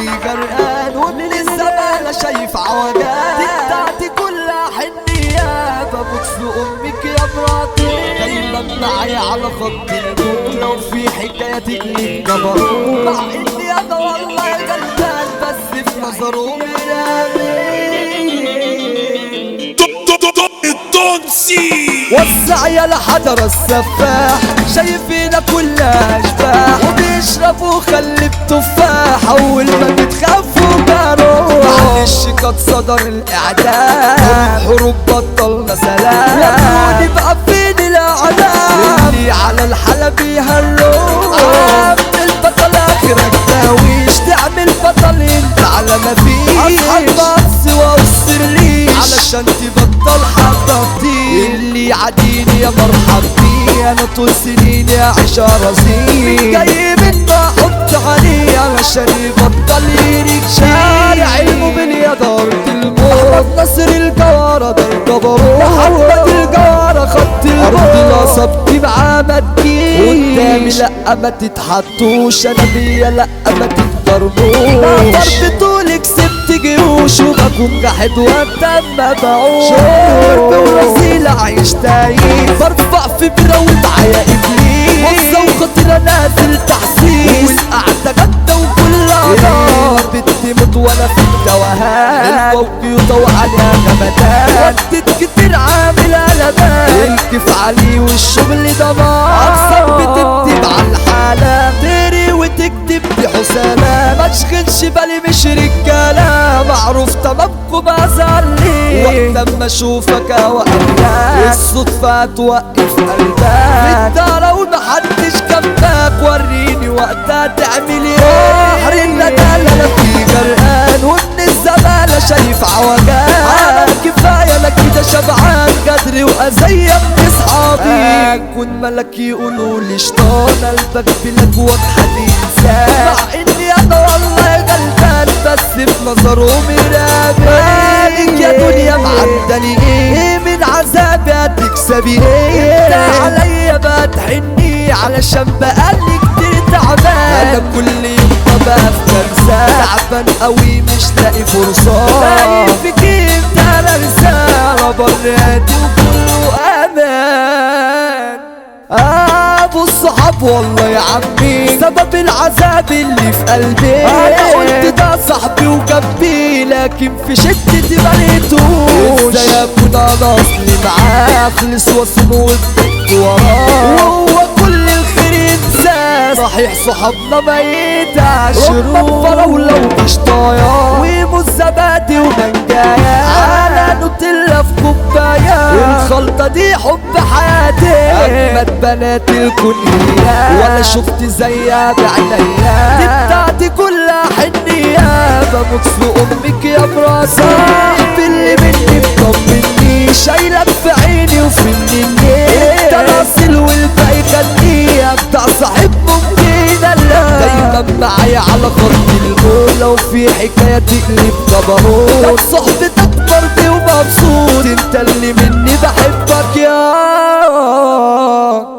في غرقان ومن الزمالة شايف عوجات دي بتاعتي كلها حنية بموت في امك يا مراتي دايما معايا على خط النور لو في حكاية تقلب جبروت مع اني انا والله غلبان بس في نظرهم وسع يا الحجر السفاح شايفينا كلها اشباح وبيشربوا خلي التفاح اول ما بتخافوا جروح معلش قد صدر الاعدام حروب بطلنا سلام يا بقى فين الاعدام اللي على الحلب يهروح عامل البطل اخرك تاويش تعمل بطل انت على ما فيش اصحى بس واوصل ليش علشان تبطل حبطي اللي يعديني يا مرحب بيه انا طول سنيني اعيش رزين جاي منه احط عليه علشان يبطل يريك شارع الموبيليا دارة الموت احمد ناصر الجوارة ده الجبروت محمد الجوارة خط الموت نصبتي معاه ما تجيش قدامي لا ما تتحطوش انا بيا لا ما تتضربوش ضرب طولي كسبت جيوش وبكون جاحد وانت ما بعوش شرب ورزيلة عايش تايه برفع في براوي معايا ابليس وصة وخطيرة نازل تحسيس والقعدة جدة وكلها نار بتموت وانا في التوهان الفوق وعليها جمدان ودت كتير عامل قلبان الكيف عليه والشغل دمار اكثر بتكتب على الحالة تقري وتكتب دي حسالة ما تشغلش بالي مش رجالة معروف تمامكم بزعلي وقت اما اشوفك اوقفك الصدفة توقف قلبك انت لو محدش جنبك وريني وقتها تعمل ايه بحر الندالة لا في غرقان ومن الزمالة شايف عوجان كفاية لك كده شبعان قدري واذية من اصحابي كون ملك يقولولي شطان قلبك بلك واضحة انسان مع اني انا والله غلبان بس في نظرهم رابي يا دنيا معدني ايه من عذابي هتكسبي ايه انت عليا بتحني علشان بقالي كتير تعبان انا كل يوم ببقى في كنسة تعبان قوي مش لاقي فرصة لاقي فيك انت انا رسالة برادي وكله امان ابو الصحاب والله يا عمي سبب العذاب اللي في قلبي انا قلت ده صاحبي وجنبي لكن في شدتي ملقتوش ازاي اكون انا اصلي معاه اخلص واصل وفضلت وراه وهو كل الخير ينساه صحيح صحابنا ما يتعشروش فراولة وقشطاية وموز زبادي ومانجايا على نوتيلا في كوباية الخلطة دي حب حياتي اجمد بنات الكونية ولا شفت زيها بعينيا دي بتاعتي كلها حنية بموت في امك يا مراتي صاحبي اللي مني مطمني شايلك في عيني وفي النية انت راصل والباقي خليه بتاع صاحب ممكن الله دايما معايا على خط الجول لو في حكاية تقلب جبروت طب صحبتك مرضي ومبسوط انت اللي مني بحبك يا